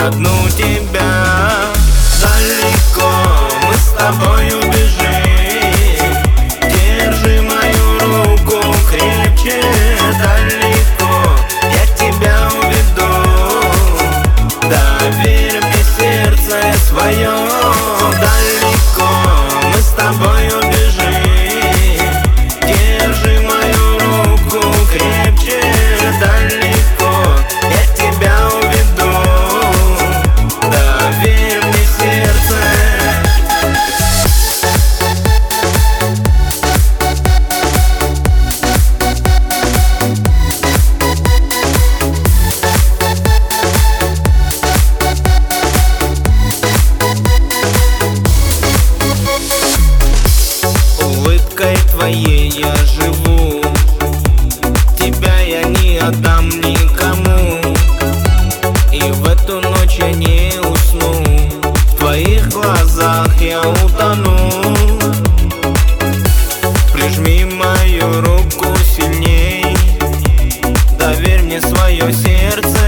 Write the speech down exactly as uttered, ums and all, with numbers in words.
одну тебя. Далеко мы с тобой убежим, держи мою руку крепче. Далеко я тебя уведу, доверь мне сердце свое. Далеко мы с тобой убежим, держи мою руку крепче. Далеко я тебя уведу, доверь мне сердце. Улыбкой твоей я живу, тебя я не отдам никому. И в эту ночь я не усну, в твоих глазах я утону. Прижми мою руку сильней, доверь мне свое сердце.